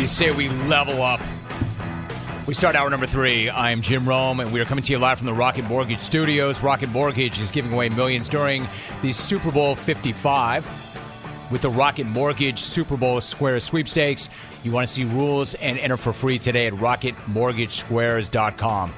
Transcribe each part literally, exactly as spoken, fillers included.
We say we level up. We start hour number three. I'm Jim Rome, and we are coming to you live from the Rocket Mortgage Studios. Rocket Mortgage is giving away millions during the Super Bowl fifty-five with the Rocket Mortgage Super Bowl Square Sweepstakes. You want to see rules and enter for free today at rocket mortgage squares dot com.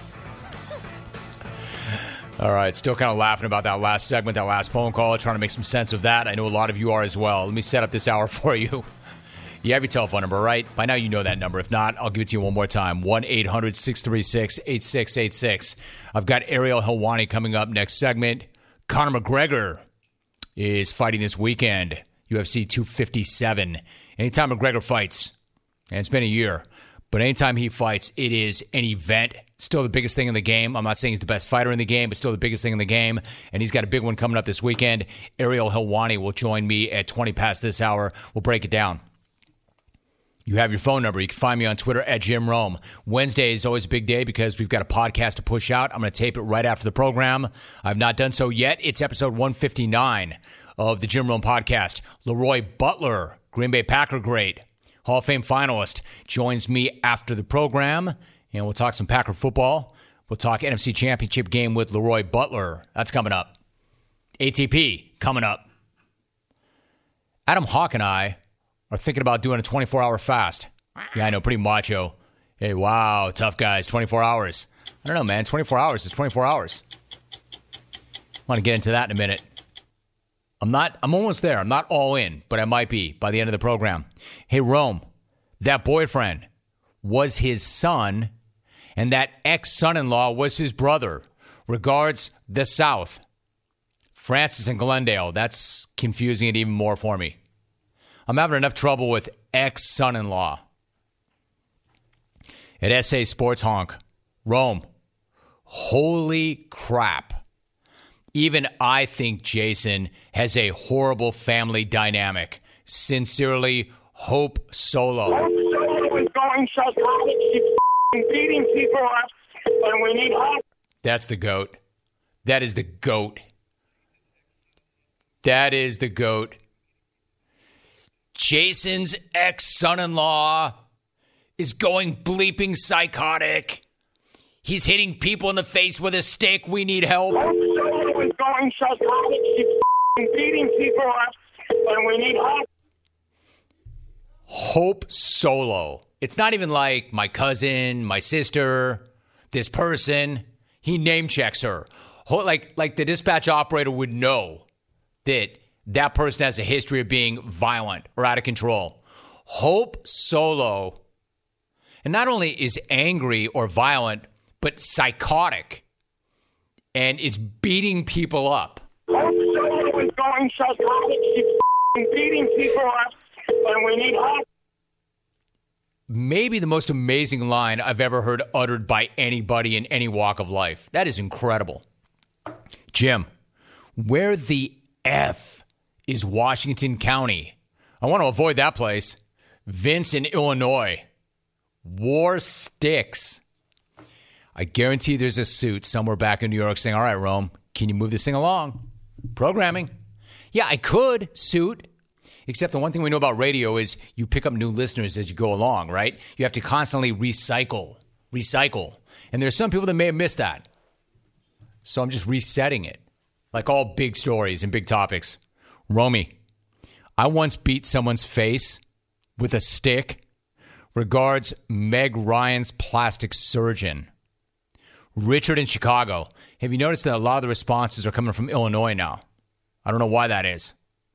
All right, still kind of laughing about that last segment, that last phone call, trying to make some sense of that. I know a lot of you are as well. Let me set up this hour for you. You have your telephone number, right? By now you know that number. If not, I'll give it to you one more time. one eight hundred six three six eight six eight six. I've got Ariel Helwani coming up next segment. Conor McGregor is fighting this weekend, U F C two fifty-seven. Anytime McGregor fights, and it's been a year, but anytime he fights, it is an event. Still the biggest thing in the game. I'm not saying he's the best fighter in the game, but still the biggest thing in the game. And he's got a big one coming up this weekend. Ariel Helwani will join me at twenty past this hour. We'll break it down. You have your phone number. You can find me on Twitter at Jim Rome. Wednesday is always a big day because we've got a podcast to push out. I'm going to tape it right after the program. I've not done so yet. It's episode one fifty-nine of the Jim Rome podcast. Leroy Butler, Green Bay Packer great, Hall of Fame finalist, joins me after the program, and we'll talk some Packer football. We'll talk N F C Championship game with Leroy Butler. That's coming up. A T P coming up. Adam Hawk and I are thinking about doing a twenty-four hour fast. Yeah, I know, pretty macho. Hey, wow, tough guys, twenty-four hours. I don't know, man, twenty-four hours is twenty-four hours. I want to get into that in a minute. I'm not, I'm almost there. I'm not all in, but I might be by the end of the program. Hey, Rome, that boyfriend was his son, and that ex-son-in-law was his brother. Regards, the South. Francis and Glendale. That's confusing it even more for me. I'm having enough trouble with ex-son-in-law. At S A Sports Honk, Rome, holy crap. Even I think Jason has a horrible family dynamic. Sincerely, Hope Solo. Hope Solo is going psychotic. She's beating people up, and we need help. That's the GOAT. That is the GOAT. That is the GOAT. Jason's ex-son-in-law is going bleeping psychotic. He's hitting people in the face with a stick. We need help. Hope Solo is going psychotic. She's beating people up, and we need help. Hope Solo. It's not even like my cousin, my sister, this person. He name checks her. Like, like the dispatch operator would know that that person has a history of being violent or out of control. Hope Solo, and not only is angry or violent, but psychotic, and is beating people up. Hope Solo is going psychotic. She's beating people up, and we need help. Maybe the most amazing line I've ever heard uttered by anybody in any walk of life. That is incredible. Jim, where the F is Washington County? I want to avoid that place. Vince in Illinois. War sticks. I guarantee there's a suit somewhere back in New York saying, all right, Rome, can you move this thing along? Programming. Yeah, I could, suit. Except the one thing we know about radio is you pick up new listeners as you go along, right? You have to constantly recycle, recycle. And there's some people that may have missed that. So I'm just resetting it. Like all big stories and big topics. Romy, I once beat someone's face with a stick. Regards, Meg Ryan's plastic surgeon. Richard in Chicago. Have you noticed that a lot of the responses are coming from Illinois now? I don't know why that is.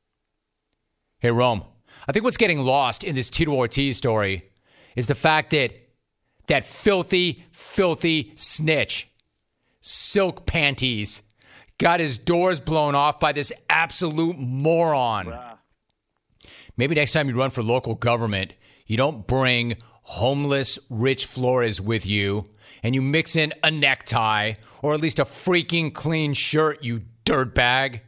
Hey, Rome, I think what's getting lost in this Tito Ortiz story is the fact that that filthy, filthy snitch, Silk Panties, got his doors blown off by this absolute moron. Bruh. Maybe next time you run for local government, you don't bring homeless Rich Flores with you, and you mix in a necktie or at least a freaking clean shirt, you dirtbag.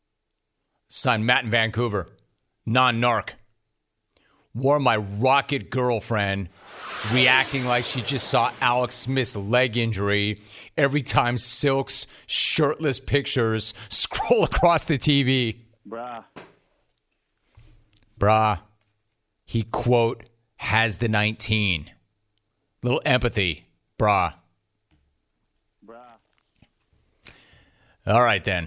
Son, Matt in Vancouver. Non-narc. Wore my rocket girlfriend reacting like she just saw Alex Smith's leg injury every time Silk's shirtless pictures scroll across the T V. Bruh. Bruh. He, quote, has the nineteen. Little empathy, brah. Bruh. All right, then.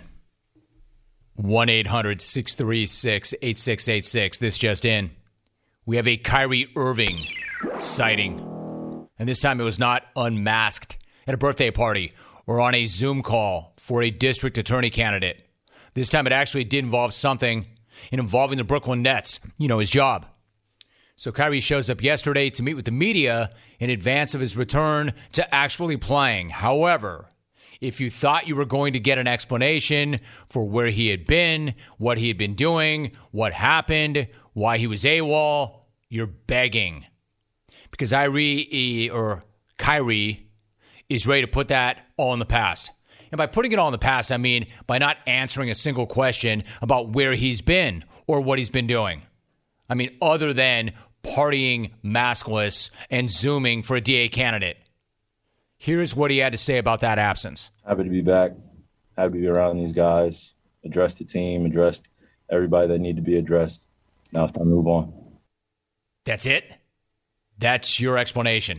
one eight hundred six three six eight six eight six. This just in. We have a Kyrie Irving sighting. And this time it was not unmasked at a birthday party or on a Zoom call for a district attorney candidate. This time it actually did involve something involving the Brooklyn Nets. You know, his job. So Kyrie shows up yesterday to meet with the media in advance of his return to actually playing. However, if you thought you were going to get an explanation for where he had been, what he had been doing, what happened, why he was AWOL, you're begging. Because Kyrie, or Kyrie is ready to put that all in the past. And by putting it all in the past, I mean by not answering a single question about where he's been or what he's been doing. I mean, other than partying maskless and Zooming for a D A candidate. Here's what he had to say about that absence. Happy to be back. Happy to be around these guys. Address the team. Address everybody that need to be addressed. Now it's time to move on. That's it? That's your explanation.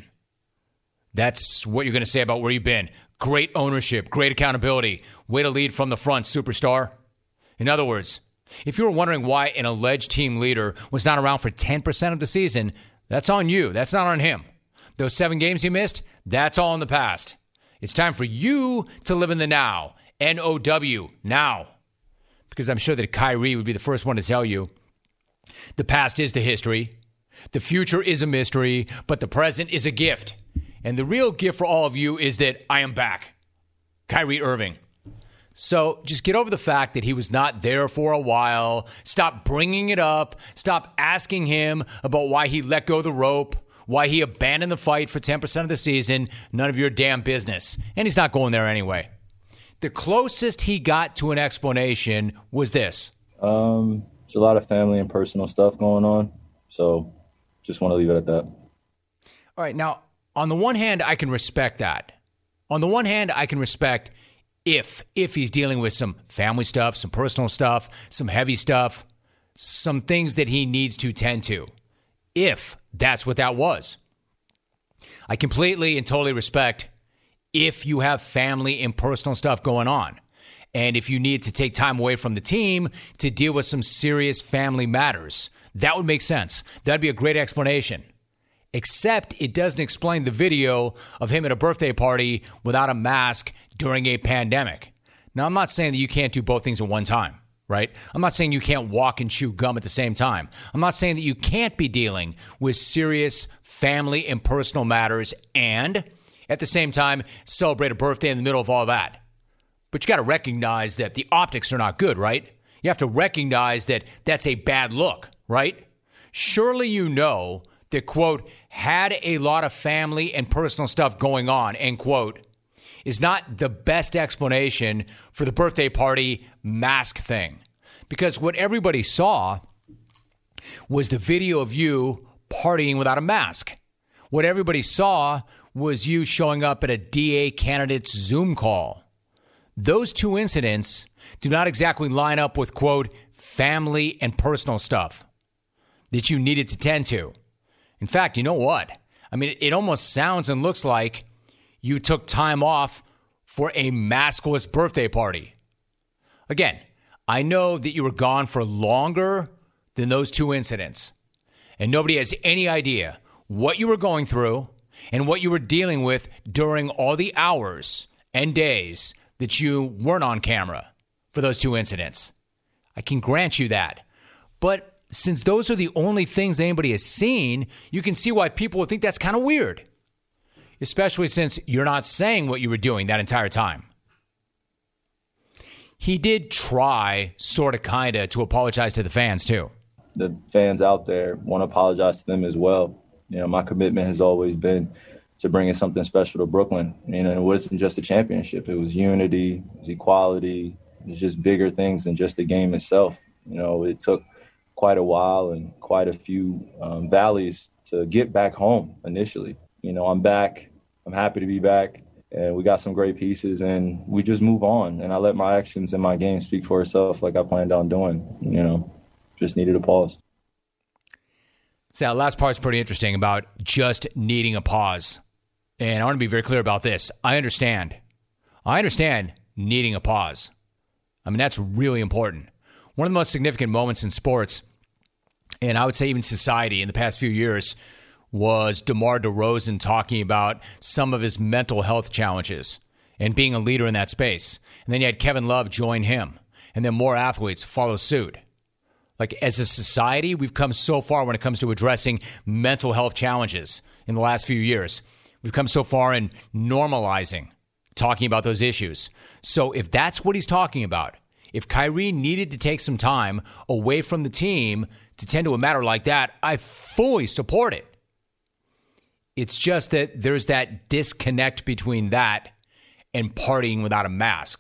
That's what you're going to say about where you've been. Great ownership, great accountability, way to lead from the front, superstar. In other words, if you were wondering why an alleged team leader was not around for ten percent of the season, that's on you. That's not on him. Those seven games he missed, that's all in the past. It's time for you to live in the now. N O W, now. Because I'm sure that Kyrie would be the first one to tell you the past is the history, the future is a mystery, but the present is a gift. And the real gift for all of you is that I am back. Kyrie Irving. So just get over the fact that he was not there for a while. Stop bringing it up. Stop asking him about why he let go of the rope, why he abandoned the fight for ten percent of the season. None of your damn business. And he's not going there anyway. The closest he got to an explanation was this. Um, there's a lot of family and personal stuff going on. So just want to leave it at that. All right. Now, on the one hand, I can respect that. On the one hand, I can respect if, if he's dealing with some family stuff, some personal stuff, some heavy stuff, some things that he needs to tend to. If that's what that was. I completely and totally respect if you have family and personal stuff going on. And if you need to take time away from the team to deal with some serious family matters, that would make sense. That'd be a great explanation. Except it doesn't explain the video of him at a birthday party without a mask during a pandemic. Now, I'm not saying that you can't do both things at one time, right? I'm not saying you can't walk and chew gum at the same time. I'm not saying that you can't be dealing with serious family and personal matters and, at the same time, celebrate a birthday in the middle of all that. But you got to recognize that the optics are not good, right? You have to recognize that that's a bad look, right? Surely you know that, quote, had a lot of family and personal stuff going on, end quote, is not the best explanation for the birthday party mask thing. Because what everybody saw was the video of you partying without a mask. What everybody saw was you showing up at a D A candidate's Zoom call. Those two incidents do not exactly line up with, quote, family and personal stuff that you needed to tend to. In fact, you know what? I mean, it almost sounds and looks like you took time off for a maskless birthday party. Again, I know that you were gone for longer than those two incidents, and nobody has any idea what you were going through and what you were dealing with during all the hours and days that you weren't on camera for those two incidents. I can grant you that. But since those are the only things that anybody has seen, you can see why people would think that's kind of weird. Especially since you're not saying what you were doing that entire time. He did try, sort of, kind of, to apologize to the fans, too. The fans out there want to apologize to them as well. You know, my commitment has always been to bringing something special to Brooklyn. You know, it wasn't just a championship. It was unity, it was equality. It was just bigger things than just the game itself. You know, it took quite a while and quite a few um, valleys to get back home initially. You know, I'm back. I'm happy to be back. And we got some great pieces, and we just move on. And I let my actions and my game speak for itself like I planned on doing. You know, just needed a pause. So that last part's pretty interesting about just needing a pause. And I want to be very clear about this. I understand. I understand needing a pause. I mean, that's really important. One of the most significant moments in sports, and I would say even society in the past few years, was DeMar DeRozan talking about some of his mental health challenges and being a leader in that space. And then you had Kevin Love join him, and then more athletes follow suit. Like, as a society, we've come so far when it comes to addressing mental health challenges in the last few years. We've come so far in normalizing talking about those issues. So if that's what he's talking about, if Kyrie needed to take some time away from the team to tend to a matter like that, I fully support it. It's just that there's that disconnect between that and partying without a mask.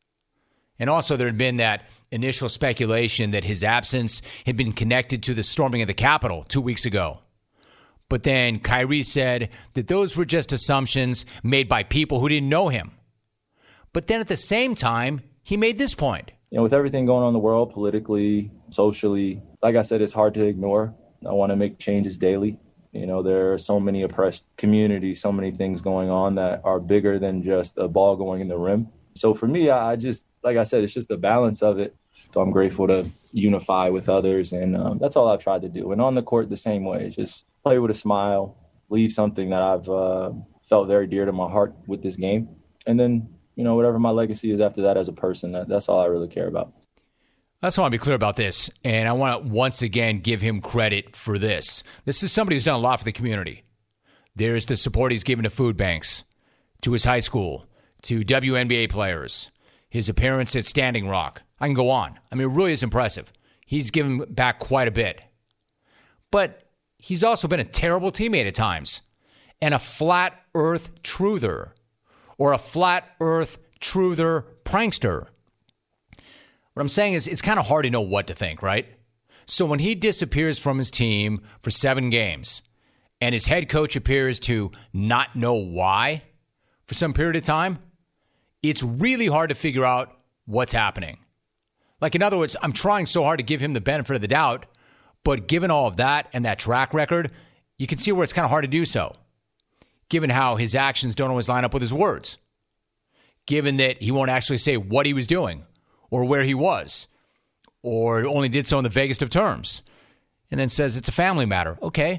And also there had been that initial speculation that his absence had been connected to the storming of the Capitol two weeks ago. But then Kyrie said that those were just assumptions made by people who didn't know him. But then at the same time, he made this point. You know, with everything going on in the world, politically, socially, like I said, it's hard to ignore. I want to make changes daily. You know, there are so many oppressed communities, so many things going on that are bigger than just a ball going in the rim. So for me, I just, like I said, it's just the balance of it. So I'm grateful to unify with others, and um, that's all I've tried to do. And on the court, the same way, just play with a smile, leave something that I've uh, felt very dear to my heart with this game. And then, you know, whatever my legacy is after that as a person, that, that's all I really care about. I just want to be clear about this, and I want to once again give him credit for this. This is somebody who's done a lot for the community. There's the support he's given to food banks, to his high school, to W N B A players, his appearance at Standing Rock. I can go on. I mean, it really is impressive. He's given back quite a bit. But he's also been a terrible teammate at times, and a flat earth truther, or a flat earth truther prankster. What I'm saying is it's kind of hard to know what to think, right? So when he disappears from his team for seven games and his head coach appears to not know why for some period of time, it's really hard to figure out what's happening. Like, in other words, I'm trying so hard to give him the benefit of the doubt, but given all of that and that track record, you can see where it's kind of hard to do so, given how his actions don't always line up with his words, given that he won't actually say what he was doing or where he was, or only did so in the vaguest of terms, and then says it's a family matter. Okay,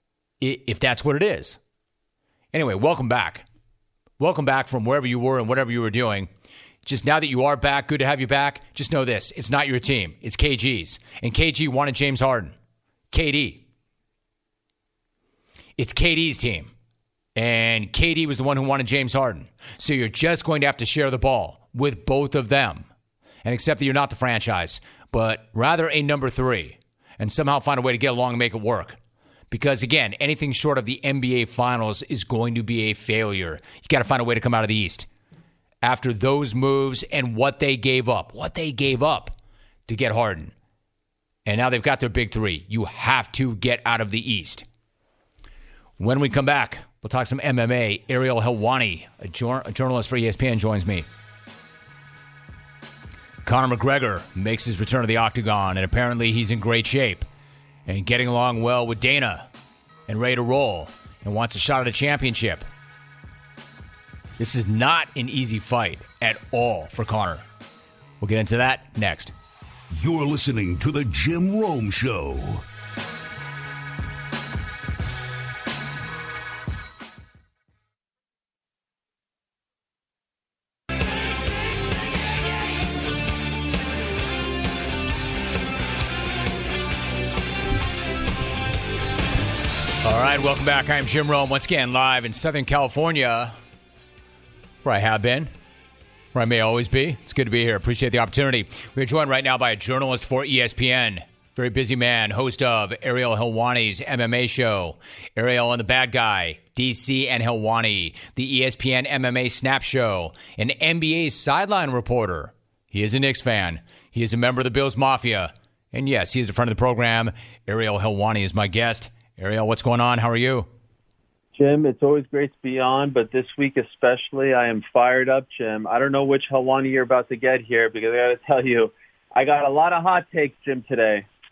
if that's what it is. Anyway, welcome back. Welcome back from wherever you were and whatever you were doing. Just now that you are back, good to have you back. Just know this, it's not your team. It's K G's. And K G wanted James Harden. K D. It's K D's team. And K D was the one who wanted James Harden. So you're just going to have to share the ball with both of them. And accept that you're not the franchise, but rather a number three. And somehow find a way to get along and make it work. Because, again, anything short of the N B A Finals is going to be a failure. You got to find a way to come out of the East. After those moves and what they gave up, what they gave up to get Harden. And now they've got their big three. You have to get out of the East. When we come back, we'll talk some M M A. Ariel Helwani, a, jor- a journalist for E S P N, joins me. Conor McGregor makes his return to the octagon, and apparently he's in great shape and getting along well with Dana and ready to roll and wants a shot at a championship. This is not an easy fight at all for Conor. We'll get into that next. You're listening to The Jim Rome Show. All right, welcome back. I'm Jim Rome, once again live in Southern California, where I have been, where I may always be. It's good to be here. Appreciate the opportunity. We are joined right now by a journalist for E S P N, very busy man, host of Ariel Helwani's M M A show, Ariel and the Bad Guy, D C and Helwani, the E S P N M M A Snap Show, an N B A sideline reporter. He is a Knicks fan. He is a member of the Bills Mafia. And yes, he is a friend of the program. Ariel Helwani is my guest. Ariel, what's going on? How are you? Jim, it's always great to be on, but this week especially, I am fired up, Jim. I don't know which Helwani you're about to get here because I got to tell you, I got a lot of hot takes, Jim, today.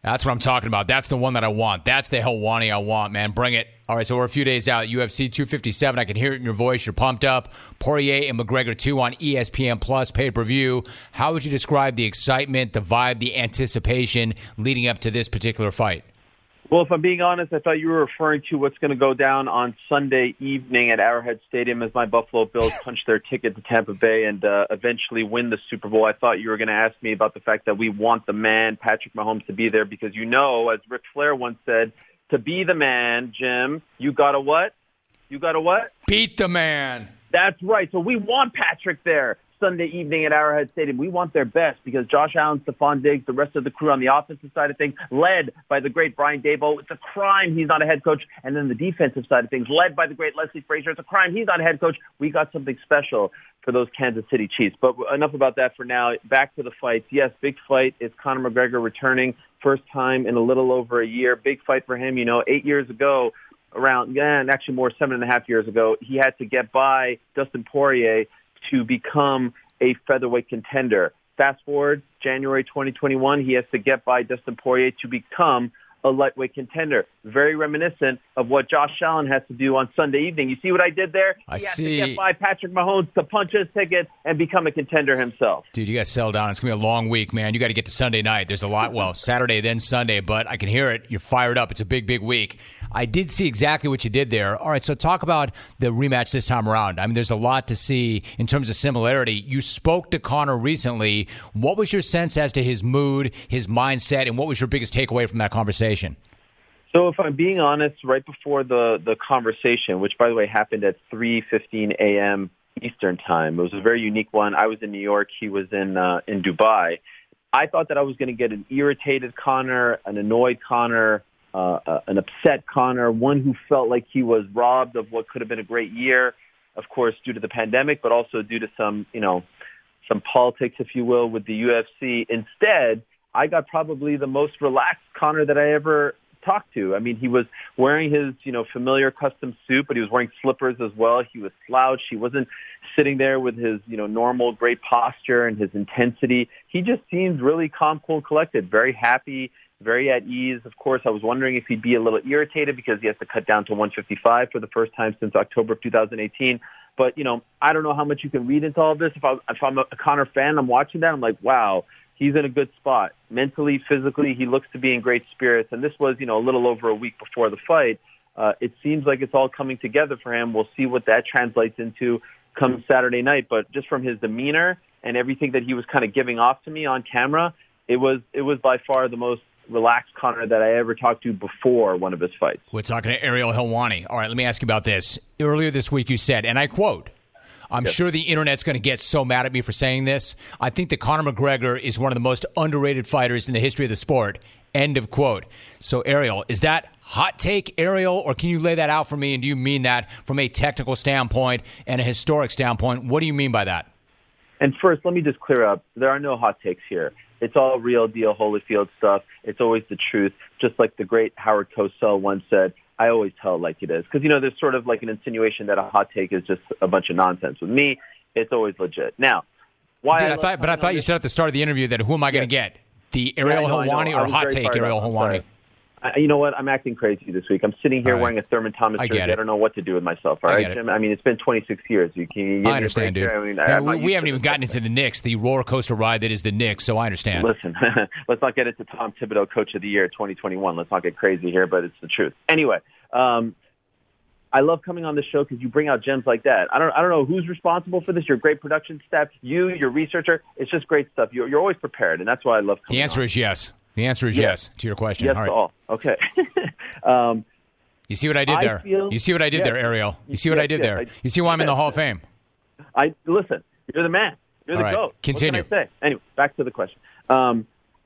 That's what I'm talking about. That's the one that I want. That's the Helwani I want, man. Bring it. All right, so we're a few days out. U F C two fifty-seven. I can hear it in your voice. You're pumped up. Poirier and McGregor two on E S P N Plus pay-per-view. How would you describe the excitement, the vibe, the anticipation leading up to this particular fight? Well, if I'm being honest, I thought you were referring to what's going to go down on Sunday evening at Arrowhead Stadium as my Buffalo Bills punch their ticket to Tampa Bay and uh, eventually win the Super Bowl. I thought you were going to ask me about the fact that we want the man, Patrick Mahomes, to be there because, you know, as Ric Flair once said, to be the man, Jim, you got to what? You got to what? Beat the man. That's right. So we want Patrick there Sunday evening at Arrowhead Stadium. We want their best because Josh Allen, Stephon Diggs, the rest of the crew on the offensive side of things, led by the great Brian Daboll. It's a crime he's not a head coach. And then the defensive side of things, led by the great Leslie Frazier. It's a crime he's not a head coach. We got something special for those Kansas City Chiefs. But enough about that for now. Back to the fights. Yes, big fight. It's Conor McGregor returning. First time in a little over a year. Big fight for him. You know, eight years ago, around, yeah, and actually more, seven and a half years ago, he had to get by Dustin Poirier to become a featherweight contender. Fast forward, January twenty twenty-one, he has to get by Dustin Poirier to become a lightweight contender. Very reminiscent of what Josh Allen has to do on Sunday evening. You see what I did there? I he has see. to get by Patrick Mahomes to punch his ticket and become a contender himself. Dude, you got to settle down. It's going to be a long week, man. You got to get to Sunday night. There's a lot, well, Saturday, then Sunday, but I can hear it. You're fired up. It's a big, big week. I did see exactly what you did there. All right, so talk about the rematch this time around. I mean, there's a lot to see in terms of similarity. You spoke to Conor recently. What was your sense as to his mood, his mindset, and what was your biggest takeaway from that conversation? So if I'm being honest, right before the, the conversation, which, by the way, happened at three fifteen a.m. Eastern time, it was a very unique one. I was in New York. He was in uh, in Dubai. I thought that I was going to get an irritated Conor, an annoyed Conor, uh, uh, an upset Conor, one who felt like he was robbed of what could have been a great year, of course, due to the pandemic, but also due to some, you know, some politics, if you will, with the U F C. Instead, I got probably the most relaxed Conor that I ever talked to. I mean, he was wearing his, you know, familiar custom suit, but he was wearing slippers as well. He was slouched. He wasn't sitting there with his, you know, normal great posture and his intensity. He just seemed really calm, cool, collected, very happy, very at ease. Of course, I was wondering if he'd be a little irritated because he has to cut down to one fifty-five for the first time since October of two thousand eighteen. But, you know, I don't know how much you can read into all of this. If, I, if I'm a Conor fan, I'm watching that, I'm like, wow, he's in a good spot. Mentally, physically, he looks to be in great spirits. And this was, you know, a little over a week before the fight. Uh, it seems like it's all coming together for him. We'll see what that translates into come Saturday night. But just from his demeanor and everything that he was kind of giving off to me on camera, it was it was by far the most relaxed Conor that I ever talked to before one of his fights. We're talking to Ariel Helwani. All right, let me ask you about this. Earlier this week you said, and I quote, I'm yes. sure the internet's going to get so mad at me for saying this. I think that Conor McGregor is one of the most underrated fighters in the history of the sport. End of quote. So, Ariel, is that hot take, Ariel, or can you lay that out for me? And do you mean that from a technical standpoint and a historic standpoint? What do you mean by that? And first, let me just clear up. There are no hot takes here. It's all real deal Holyfield stuff. It's always the truth. Just like the great Howard Cosell once said, I always tell it like it is. Because, you know, there's sort of like an insinuation that a hot take is just a bunch of nonsense. With me, it's always legit. Now, why? Dude, I I thought, but I thought you said at the start of the interview that who am I going to yes. get? The Ariel yeah, know, Helwani or hot take Ariel Helwani? I, you know what? I'm acting crazy this week. I'm sitting here right. wearing a Thurman Thomas I jersey. I don't know what to do with myself. All right, Jim? I mean, it's been twenty-six years. You can. You I understand, dude. I mean, yeah, we, we haven't even gotten into the Knicks, the roller coaster ride that is the Knicks. So I understand. Listen, let's not get into Tom Thibodeau, Coach of the Year, twenty twenty-one. Let's not get crazy here, but it's the truth. Anyway, um, I love coming on the show because you bring out gems like that. I don't, I don't know who's responsible for this. Your great production staff, you, your researcher. It's just great stuff. You're, you're always prepared, and that's why I love coming. The answer on. is yes. The answer is yes, yes to your question. Yes all right. to all. Okay. um, you see what I did I there? feel, you see what I did yes, there, Ariel? You see what yes, I did yes, there? I, you see why I'm yes, in the Hall of Fame? I listen. You're the man. You're all the right. GOAT. Continue. What can I say? Anyway, back to the question. Um,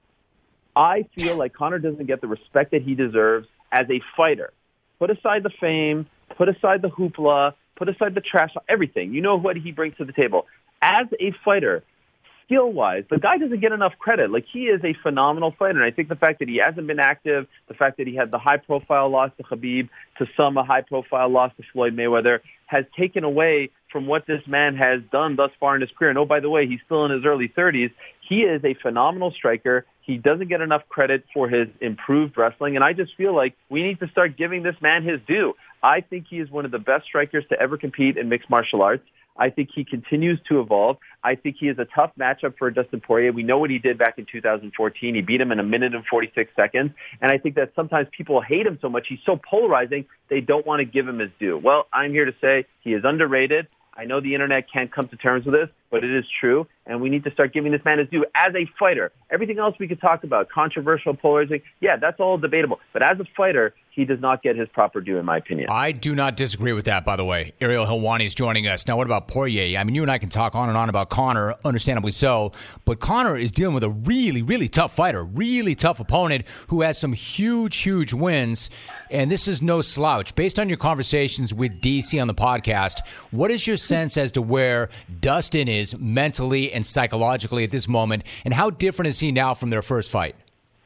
I feel like Conor doesn't get the respect that he deserves as a fighter. Put aside the fame, put aside the hoopla, put aside the trash, everything. You know what he brings to the table. As a fighter, skill-wise, the guy doesn't get enough credit. Like, he is a phenomenal fighter, and I think the fact that he hasn't been active, the fact that he had the high-profile loss to Khabib, to some a high-profile loss to Floyd Mayweather, has taken away from what this man has done thus far in his career. And, oh, by the way, he's still in his early thirties. He is a phenomenal striker. He doesn't get enough credit for his improved wrestling, and I just feel like we need to start giving this man his due. I think he is one of the best strikers to ever compete in mixed martial arts. I think he continues to evolve. I think he is a tough matchup for Dustin Poirier. We know what he did back in two thousand fourteen. He beat him in a minute and forty-six seconds. And I think that sometimes people hate him so much. He's so polarizing, they don't want to give him his due. Well, I'm here to say he is underrated. I know the internet can't come to terms with this, but it is true, and we need to start giving this man his due as a fighter. Everything else we could talk about, controversial, polarizing, yeah, that's all debatable. But as a fighter, he does not get his proper due, in my opinion. I do not disagree with that, by the way. Ariel Helwani is joining us. Now, what about Poirier? I mean, you and I can talk on and on about Conor, understandably so, but Conor is dealing with a really, really tough fighter, really tough opponent who has some huge, huge wins, and this is no slouch. Based on your conversations with D C on the podcast, what is your sense as to where Dustin is mentally and psychologically at this moment, and how different is he now from their first fight?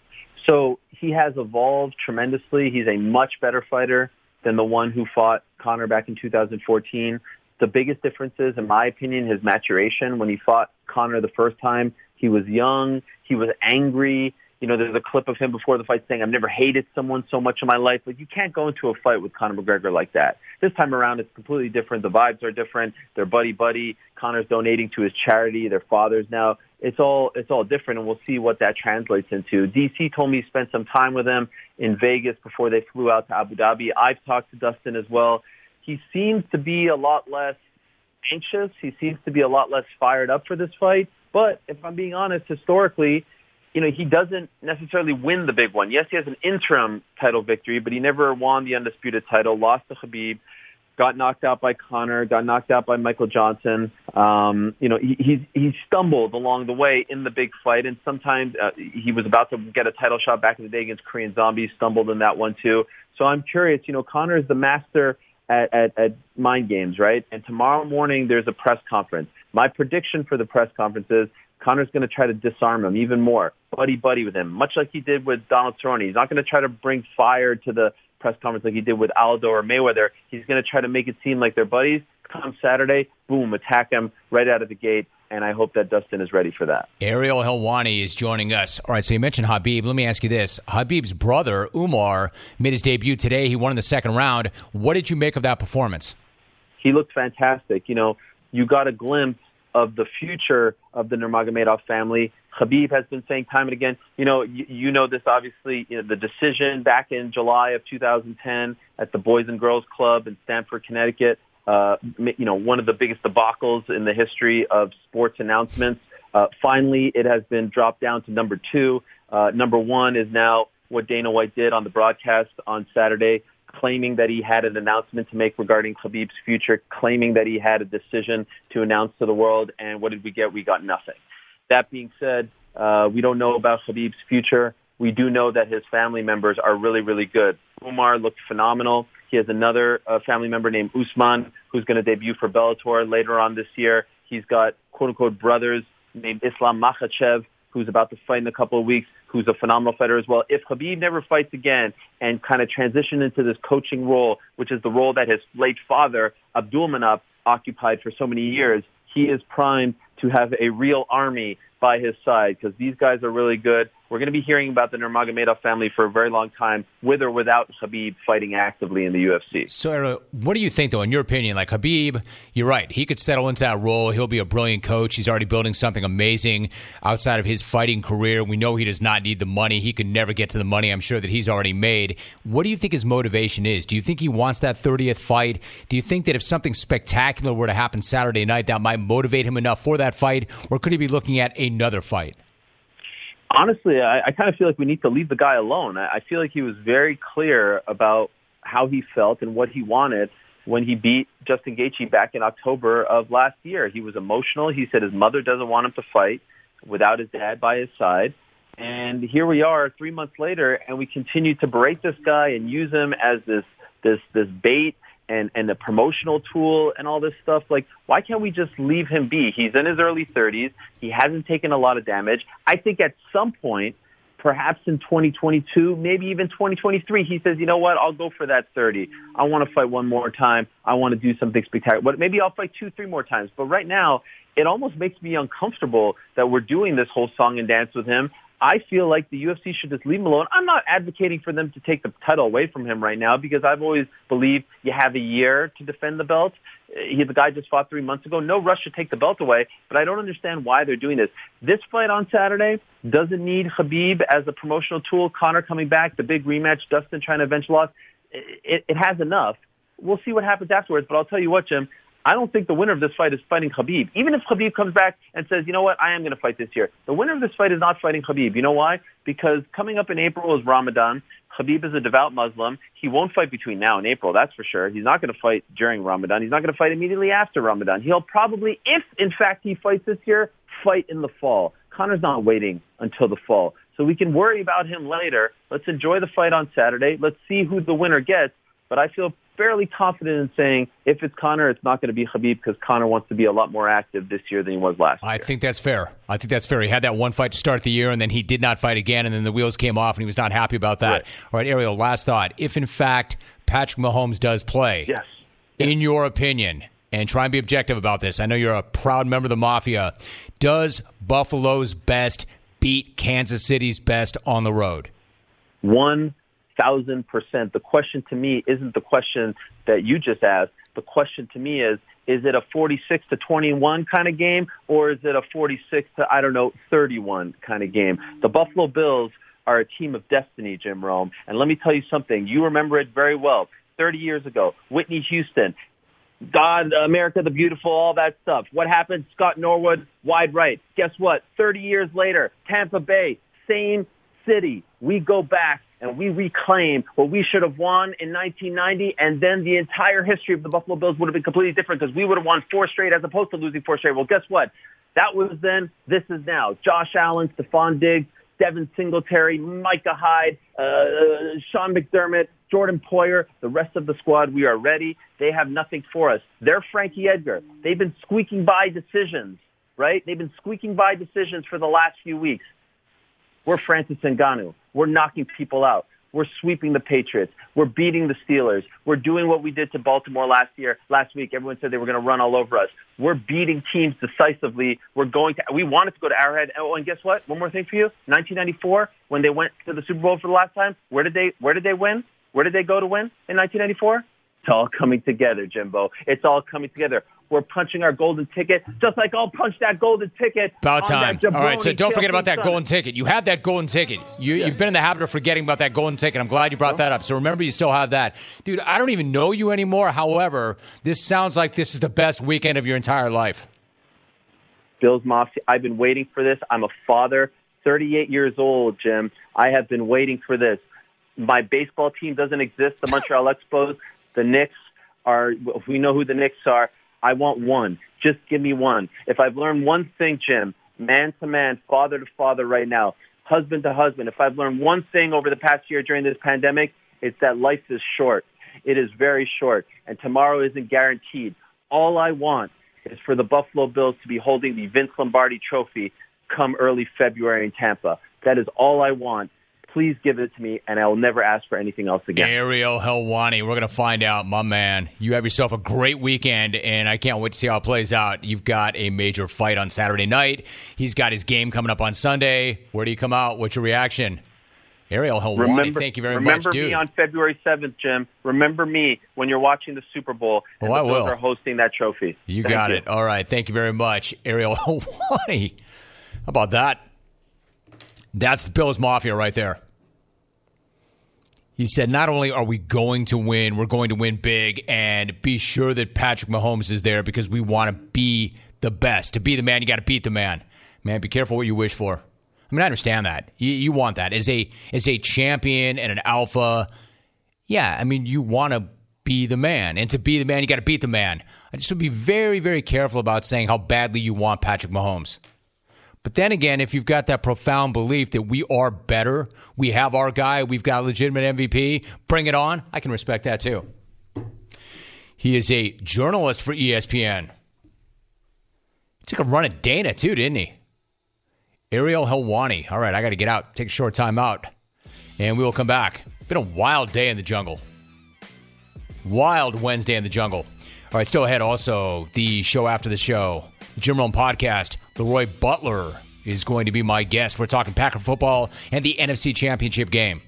So he has evolved tremendously. He's a much better fighter than the one who fought Conor back in two thousand fourteen. The biggest difference is, in my opinion, his maturation. When he fought Conor the first time, he was young, he was angry. You know, there's a clip of him before the fight saying, I've never hated someone so much in my life. Like, you can't go into a fight with Conor McGregor like that. This time around, it's completely different. The vibes are different. They're buddy-buddy. Conor's donating to his charity. Their fathers now. It's all it's all different, and we'll see what that translates into. D C told me he spent some time with him in Vegas before they flew out to Abu Dhabi. I've talked to Dustin as well. He seems to be a lot less anxious. He seems to be a lot less fired up for this fight. But if I'm being honest, historically, you know, he doesn't necessarily win the big one. Yes, he has an interim title victory, but he never won the undisputed title, lost to Khabib, got knocked out by Conor, got knocked out by Michael Johnson. Um, you know, he, he's, he stumbled along the way in the big fight, and sometimes uh, he was about to get a title shot back in the day against Korean Zombie, stumbled in that one too. So I'm curious, you know, Conor is the master at, at, at mind games, right? And tomorrow morning there's a press conference. My prediction for the press conference is Conor's going to try to disarm him even more, buddy-buddy with him, much like he did with Donald Cerrone. He's not going to try to bring fire to the press conference like he did with Aldo or Mayweather. He's going to try to make it seem like they're buddies. Come Saturday, boom, attack him right out of the gate, and I hope that Dustin is ready for that. Ariel Helwani is joining us. All right, so you mentioned Khabib. Let me ask you this. Khabib's brother, Umar, made his debut today. He won in the second round. What did you make of that performance? He looked fantastic. You know, you got a glimpse of the future of the Nurmagomedov family. Khabib has been saying time and again, you know, you, you know this obviously, you know, the decision back in July of two thousand ten at the Boys and Girls Club in Stamford, Connecticut, uh, you know, one of the biggest debacles in the history of sports announcements. Uh, finally, it has been dropped down to number two. Uh, number one is now what Dana White did on the broadcast on Saturday, claiming that he had an announcement to make regarding Khabib's future, claiming that he had a decision to announce to the world, and what did we get? We got nothing. That being said, uh, we don't know about Khabib's future. We do know that his family members are really, really good. Umar looked phenomenal. He has another uh, family member named Usman who's going to debut for Bellator later on this year. He's got quote-unquote brothers named Islam Makhachev, who's about to fight in a couple of weeks, who's a phenomenal fighter as well. If Khabib never fights again and kind of transition into this coaching role, which is the role that his late father, Abdulmanap, occupied for so many years, he is primed to have a real army by his side because these guys are really good. We're going to be hearing about the Nurmagomedov family for a very long time, with or without Khabib fighting actively in the U F C. So, Ariel, what do you think, though, in your opinion? Like, Khabib, you're right. He could settle into that role. He'll be a brilliant coach. He's already building something amazing outside of his fighting career. We know he does not need the money. He could never get to the money, I'm sure, that he's already made. What do you think his motivation is? Do you think he wants that thirtieth fight? Do you think that if something spectacular were to happen Saturday night, that might motivate him enough for that fight? Or could he be looking at another fight? Honestly, I, I kind of feel like we need to leave the guy alone. I, I feel like he was very clear about how he felt and what he wanted when he beat Justin Gaethje back in October of last year. He was emotional. He said his mother doesn't want him to fight without his dad by his side. And here we are three months later, and we continue to berate this guy and use him as this this this bait and, and a promotional tool and all this stuff. Like, why can't we just leave him be? He's in his early thirties. He hasn't taken a lot of damage. I think at some point, perhaps in twenty twenty-two, maybe even twenty twenty-three, he says, you know what, I'll go for that thirty. I want to fight one more time. I want to do something spectacular. But maybe I'll fight two, three more times. But right now, it almost makes me uncomfortable that we're doing this whole song and dance with him. I feel like the U F C should just leave him alone. I'm not advocating for them to take the title away from him right now because I've always believed you have a year to defend the belt. He, the guy just fought three months ago. No rush to take the belt away, but I don't understand why they're doing this. This fight on Saturday doesn't need Khabib as a promotional tool. Conor coming back, the big rematch, Dustin trying to avenge loss. It, it has enough. We'll see what happens afterwards, but I'll tell you what, Jim, I don't think the winner of this fight is fighting Khabib. Even if Khabib comes back and says, you know what, I am going to fight this year. The winner of this fight is not fighting Khabib. You know why? Because coming up in April is Ramadan. Khabib is a devout Muslim. He won't fight between now and April, that's for sure. He's not going to fight during Ramadan. He's not going to fight immediately after Ramadan. He'll probably, if in fact he fights this year, fight in the fall. Conor's not waiting until the fall. So we can worry about him later. Let's enjoy the fight on Saturday. Let's see who the winner gets. But I feel fairly confident in saying if it's Conor, it's not going to be Khabib because Conor wants to be a lot more active this year than he was last year. I think that's fair. I think that's fair. He had that one fight to start the year, and then he did not fight again, and then the wheels came off, and he was not happy about that. Right. All right, Ariel, last thought. If, in fact, Patrick Mahomes does play, yes. in your opinion, and try and be objective about this, I know you're a proud member of the Mafia, does Buffalo's best beat Kansas City's best on the road? One thousand percent. The question to me isn't the question that you just asked. The question to me is, is it a forty-six to twenty-one kind of game, or is it a forty-six to, I don't know, thirty-one kind of game? The Buffalo Bills are a team of destiny, Jim Rome. And let me tell you something. You remember it very well. thirty years ago, Whitney Houston, God, America the Beautiful, all that stuff. What happened? Scott Norwood, wide right. Guess what? thirty years later, Tampa Bay, same city. We go back and we reclaim what we should have won in nineteen ninety, and then the entire history of the Buffalo Bills would have been completely different because we would have won four straight as opposed to losing four straight. Well, guess what? That was then, this is now. Josh Allen, Stephon Diggs, Devin Singletary, Micah Hyde, uh, Sean McDermott, Jordan Poyer, the rest of the squad, we are ready. They have nothing for us. They're Frankie Edgar. They've been squeaking by decisions, right? They've been squeaking by decisions for the last few weeks. We're Francis Ngannou. We're knocking people out. We're sweeping the Patriots. We're beating the Steelers. We're doing what we did to Baltimore last year. Last week, everyone said they were going to run all over us. We're beating teams decisively. We're going to. We wanted to go to Arrowhead. Oh, and guess what? One more thing for you. nineteen ninety-four, when they went to the Super Bowl for the last time, where did they? Where did they win? Where did they go to win in nineteen ninety-four? It's all coming together, Jimbo. It's all coming together. We're punching our golden ticket, just like I'll punch that golden ticket. About time. All right, so don't forget about that golden ticket. You have that golden ticket. You, yeah. You've been in the habit of forgetting about that golden ticket. I'm glad you brought that up. So remember, you still have that. Dude, I don't even know you anymore. However, this sounds like this is the best weekend of your entire life. Bills Mafia, I've been waiting for this. I'm a father, thirty-eight years old, Jim. I have been waiting for this. My baseball team doesn't exist, the Montreal Expos. The Knicks are, we know who the Knicks are. I want one. Just give me one. If I've learned one thing, Jim, man to man, father to father right now, husband to husband, if I've learned one thing over the past year during this pandemic, it's that life is short. It is very short, and tomorrow isn't guaranteed. All I want is for the Buffalo Bills to be holding the Vince Lombardi Trophy come early February in Tampa. That is all I want. Please give it to me, and I will never ask for anything else again. Ariel Helwani, we're going to find out, my man. You have yourself a great weekend, and I can't wait to see how it plays out. You've got a major fight on Saturday night. He's got his game coming up on Sunday. Where do you come out? What's your reaction? Ariel Helwani, remember, thank you very remember much, dude. Remember me on February seventh, Jim. Remember me when you're watching the Super Bowl and oh, the I Bills will. are hosting that trophy. You thank got you. it. All right, thank you very much, Ariel Helwani. How about that? That's the Bills Mafia right there. He said, not only are we going to win, we're going to win big, and be sure that Patrick Mahomes is there because we want to be the best. To be the man, you got to beat the man. Man, be careful what you wish for. I mean, I understand that. You, you want that. As a, as a champion and an alpha, yeah, I mean, you want to be the man. And to be the man, you got to beat the man. I just would be very, very careful about saying how badly you want Patrick Mahomes. But then again, if you've got that profound belief that we are better, we have our guy, we've got a legitimate M V P, bring it on, I can respect that too. He is a journalist for E S P N. He took a run at Dana too, didn't he? Ariel Helwani. All right, I got to get out, take a short time out, and we will come back. Been a wild day in the jungle. Wild Wednesday in the jungle. All right, still ahead also, the show after the show, the Jim Rome podcast. Leroy Butler is going to be my guest. We're talking Packer football and the N F C Championship game.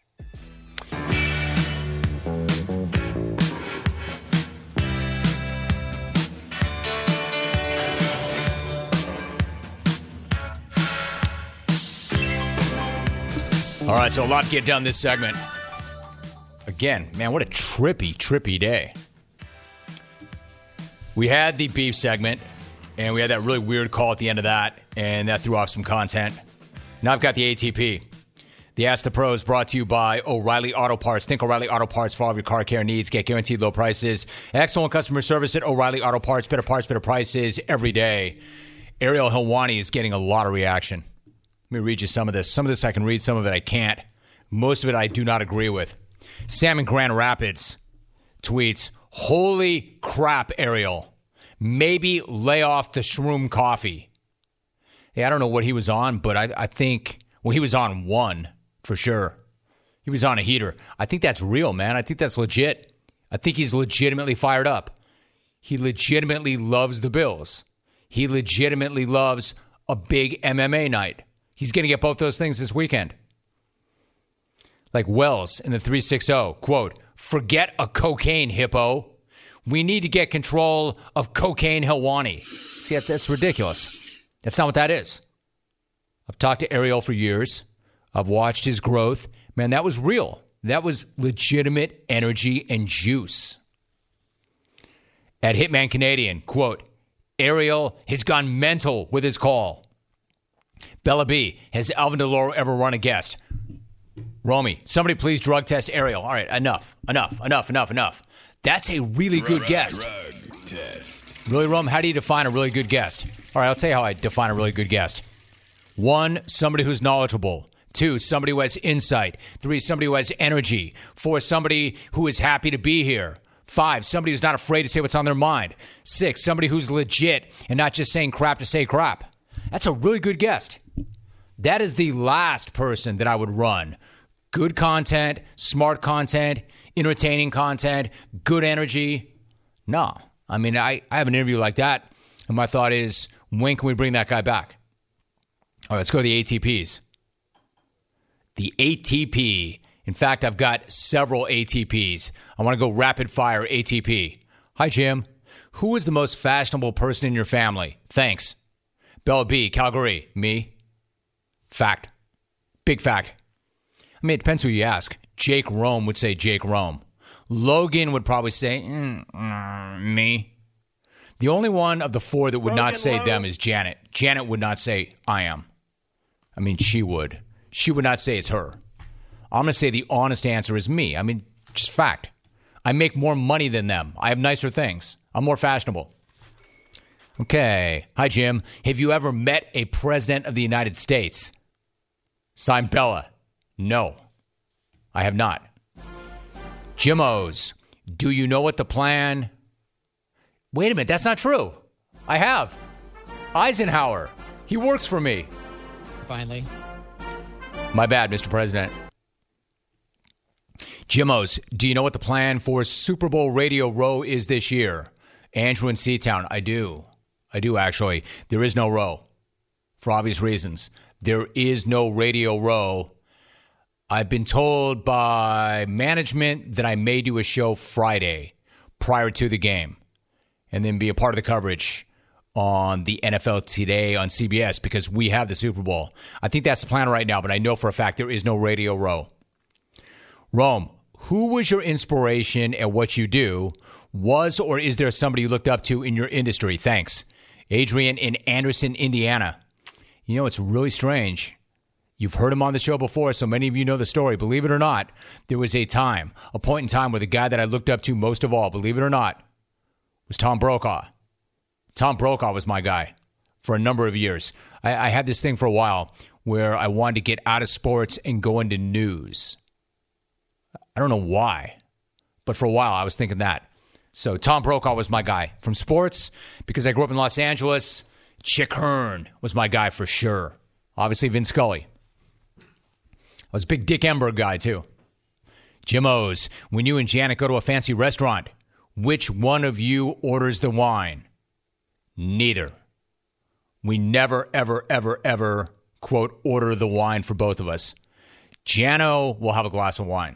All right, so a lot to get done this segment. Again, man, what a trippy, trippy day. We had the beef segment, and we had that really weird call at the end of that, and that threw off some content. Now I've got the A T P. The Ask the Pros brought to you by O'Reilly Auto Parts. Think O'Reilly Auto Parts for all of your car care needs. Get guaranteed low prices. Excellent customer service at O'Reilly Auto Parts. Better parts, better prices every day. Ariel Helwani is getting a lot of reaction. Let me read you some of this. Some of this I can read, some of it I can't. Most of it I do not agree with. Sam in Grand Rapids tweets, "Holy crap, Ariel. Maybe lay off the shroom coffee." Hey, I don't know what he was on, but I, I think, well, he was on one for sure. He was on a heater. I think that's real, man. I think that's legit. I think he's legitimately fired up. He legitimately loves the Bills. He legitimately loves a big M M A night. He's going to get both those things this weekend. Like Wells in the three sixty, quote, "Forget a cocaine hippo. We need to get control of cocaine Helwani." See, that's, that's ridiculous. That's not what that is. I've talked to Ariel for years. I've watched his growth. Man, that was real. That was legitimate energy and juice. At Hitman Canadian, quote, "Ariel has gone mental with his call." Bella B, has Alvin DeLoro ever run a guest? Romy, somebody please drug test Ariel. All right, enough, enough, enough, enough, enough. That's a really good guest. Really, Rom, how do you define a really good guest? All right, I'll tell you how I define a really good guest. One, somebody who's knowledgeable. Two, somebody who has insight. Three, somebody who has energy. Four, somebody who is happy to be here. Five, somebody who's not afraid to say what's on their mind. Six, somebody who's legit and not just saying crap to say crap. That's a really good guest. That is the last person that I would run. Good content, smart content, entertaining content, good energy. No. I mean, I, I have an interview like that, and my thought is, when can we bring that guy back? All right, let's go to the A T Ps. The A T P. In fact, I've got several A T Ps. I want to go rapid fire A T P. Hi, Jim. Who is the most fashionable person in your family? Thanks. Bella B, Calgary. Me. Fact. Big fact. I mean, it depends who you ask. Jake Rome would say Jake Rome. Logan would probably say, mm, mm, me. The only one of the four that would Logan not say Logan. them is Janet. Janet would not say, I am. I mean, she would. She would not say it's her. I'm going to say the honest answer is me. I mean, just fact. I make more money than them. I have nicer things. I'm more fashionable. Okay. Hi, Jim. Have you ever met a president of the United States? Signed, Bella. No, I have not. Jim O's, do you know what the plan? Wait a minute, that's not true. I have. Eisenhower, he works for me. Finally. My bad, Mister President. Jim O's, do you know what the plan for Super Bowl Radio Row is this year? Andrew in Seatown, I do. I do, actually. There is no row, for obvious reasons. There is no Radio Row. I've been told by management that I may do a show Friday prior to the game and then be a part of the coverage on the N F L Today on C B S because we have the Super Bowl. I think that's the plan right now, but I know for a fact there is no Radio Row. Rome, who was your inspiration at what you do? Was or is there somebody you looked up to in your industry? Thanks. Adrian in Anderson, Indiana. You know, it's really strange. You've heard him on the show before, so many of you know the story. Believe it or not, there was a time, a point in time where the guy that I looked up to most of all, believe it or not, was Tom Brokaw. Tom Brokaw was my guy for a number of years. I, I had this thing for a while where I wanted to get out of sports and go into news. I don't know why, but for a while I was thinking that. So Tom Brokaw was my guy. From sports, because I grew up in Los Angeles, Chick Hearn was my guy for sure. Obviously, Vin Scully. I was a big Dick Enberg guy, too. Jim O's, when you and Janet go to a fancy restaurant, which one of you orders the wine? Neither. We never, ever, ever, ever, quote, order the wine for both of us. Jano will have a glass of wine.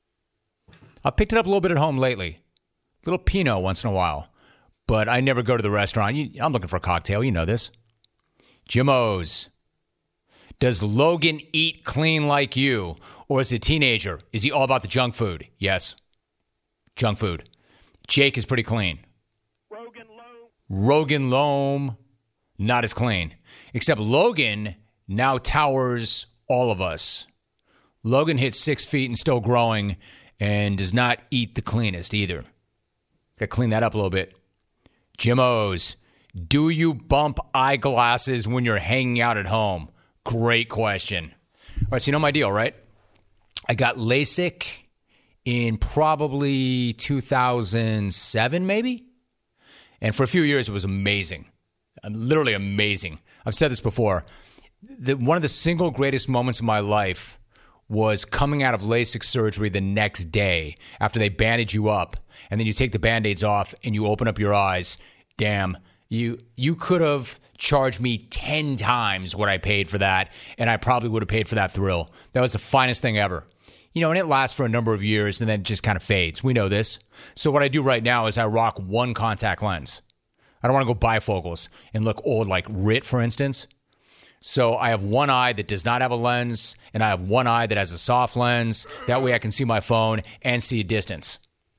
I've picked it up a little bit at home lately. A little Pinot once in a while. But I never go to the restaurant. I'm looking for a cocktail. You know this. Jim O's. Does Logan eat clean like you? Or as a teenager, is he all about the junk food? Yes. Junk food. Jake is pretty clean. Rogan Loam. Rogan Loam, not as clean. Except Logan now towers all of us. Logan hits six feet and still growing and does not eat the cleanest either. Got to clean that up a little bit. Jim O's. Do you bump eyeglasses when you're hanging out at home? Great question. All right, so you know my deal, right? I got LASIK in probably two thousand seven, maybe? And for a few years, it was amazing. Literally amazing. I've said this before. The, one of the single greatest moments of my life was coming out of LASIK surgery the next day after they bandage you up. And then you take the Band-Aids off and you open up your eyes. Damn, you you could have charged me ten times what I paid for that, and I probably would have paid for that thrill. That was the finest thing ever. You know, and it lasts for a number of years, and then it just kind of fades. We know this. So what I do right now is I rock one contact lens. I don't want to go bifocals and look old like Rit, for instance. So I have one eye that does not have a lens, and I have one eye that has a soft lens. That way I can see my phone and see a distance.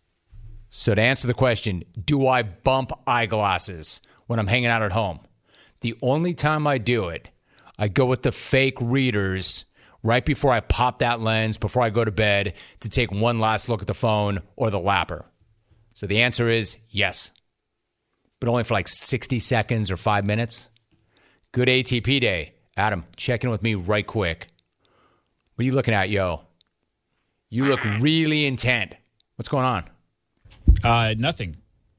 So to answer the question, do I bump eyeglasses when I'm hanging out at home? The only time I do it, I go with the fake readers right before I pop that lens, before I go to bed, to take one last look at the phone or the lapper. So the answer is yes, but only for like sixty seconds or five minutes. Good A T P day. Adam, check in with me right quick. What are you looking at, yo? You look really intent. What's going on? Uh, nothing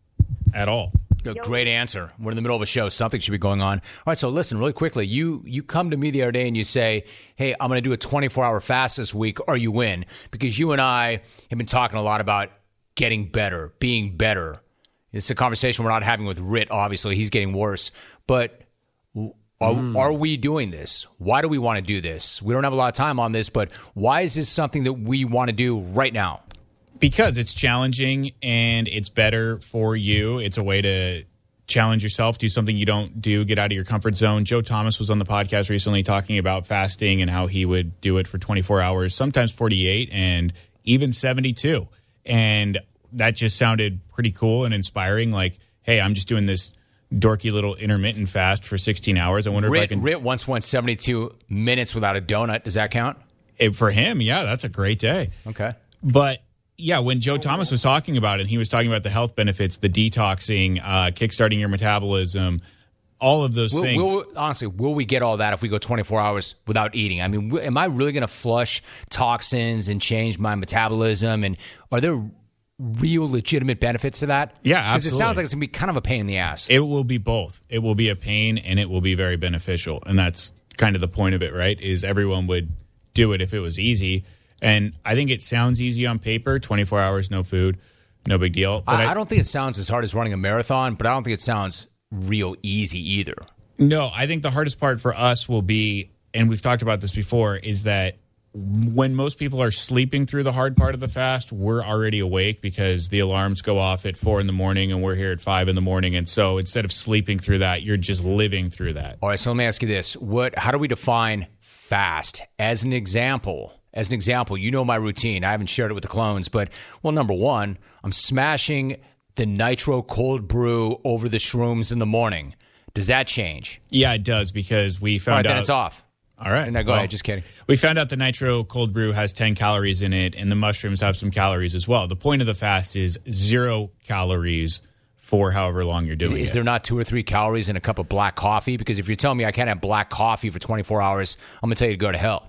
at all. Great answer. We're in the middle of a show. Something should be going on. All right, so listen, really quickly. You you come to me the other day and you say, hey, I'm going to do a twenty-four hour fast this week, or you win. Because you and I have been talking a lot about getting better, being better. It's a conversation we're not having with Rit, obviously. He's getting worse. But are, mm. are we doing this? Why do we want to do this? We don't have a lot of time on this, but why is this something that we want to do right now? Because it's challenging and it's better for you. It's a way to challenge yourself, do something you don't do, get out of your comfort zone. Joe Thomas was on the podcast recently talking about fasting and how he would do it for twenty-four hours, sometimes forty-eight and even seventy-two. And that just sounded pretty cool and inspiring. Like, hey, I'm just doing this dorky little intermittent fast for sixteen hours. I wonder Rit, if I can... Rit once went seventy-two minutes without a donut. Does that count? It, for him, yeah, that's a great day. Okay. But... yeah, when Joe Thomas was talking about it, he was talking about the health benefits, the detoxing, uh, kickstarting your metabolism, all of those will, things. Will, honestly, will we get all that if we go twenty-four hours without eating? I mean, am I really going to flush toxins and change my metabolism? And are there real legitimate benefits to that? Yeah, absolutely. Because it sounds like it's going to be kind of a pain in the ass. It will be both. It will be a pain and it will be very beneficial. And that's kind of the point of it, right? Is everyone would do it if it was easy. And I think it sounds easy on paper, twenty-four hours, no food, no big deal. But I, I, I don't think it sounds as hard as running a marathon, but I don't think it sounds real easy either. No, I think the hardest part for us will be, and we've talked about this before, is that when most people are sleeping through the hard part of the fast, we're already awake because the alarms go off at four in the morning and we're here at five in the morning. And so instead of sleeping through that, you're just living through that. All right, so let me ask you this. What? How do we define fast? As an example, as an example, you know my routine. I haven't shared it with the clones, but, well, number one, I'm smashing the nitro cold brew over the shrooms in the morning. Does that change? Yeah, it does, because we found All right, out... then it's off. All right. No, go well, ahead. Just kidding. We found out the nitro cold brew has ten calories in it, and the mushrooms have some calories as well. The point of the fast is zero calories for however long you're doing it. Is there not two or three calories in a cup of black coffee? Because if you're telling me I can't have black coffee for twenty-four hours, I'm going to tell you to go to hell.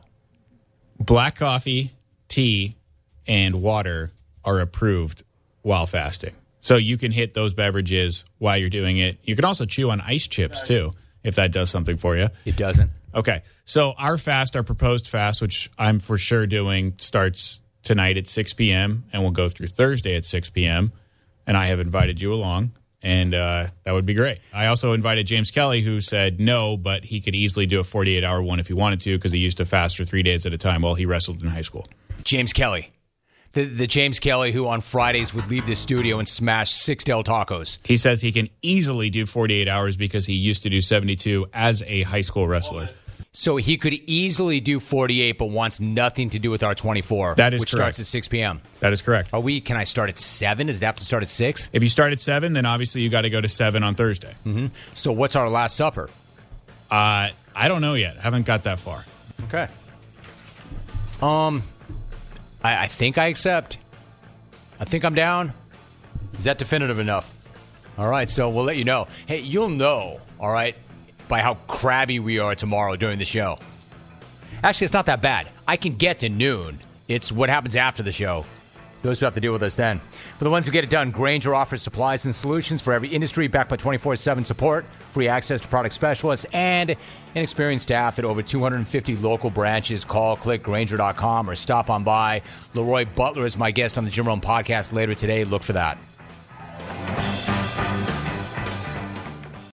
Black coffee, tea, and water are approved while fasting. So you can hit those beverages while you're doing it. You can also chew on ice chips, too, if that does something for you. It doesn't. Okay. So our fast, our proposed fast, which I'm for sure doing, starts tonight at six p.m. and will go through Thursday at six p.m. And I have invited you along. and uh, that would be great. I also invited James Kelly, who said no, but he could easily do a forty-eight hour one if he wanted to, because he used to fast for three days at a time while he wrestled in high school. James Kelly. The, the James Kelly who on Fridays would leave the studio and smash six Del Tacos. He says he can easily do forty-eight hours because he used to do seventy-two as a high school wrestler. So he could easily do forty-eight, but wants nothing to do with our twenty-four. That is which correct. starts at six p.m. That is correct. Are we? Can I start at seven? Does it have to start at six? If you start at seven, then obviously you got to go to seven on Thursday. Mm-hmm. So what's our last supper? Uh, I don't know yet. Haven't got that far. Okay. Um, I, I think I accept. I think I'm down. Is that definitive enough? All right, so we'll let you know. Hey, you'll know, all right, by how crabby we are tomorrow during the show. Actually, it's not that bad. I can get to noon. It's what happens after the show. Those who have to deal with us then. For the ones who get it done, Grainger offers supplies and solutions for every industry, backed by twenty-four seven support, free access to product specialists, and an experienced staff at over two hundred fifty local branches. Call, click, Grainger dot com, or stop on by. Leroy Butler is my guest on the Jim Rome podcast later today. Look for that.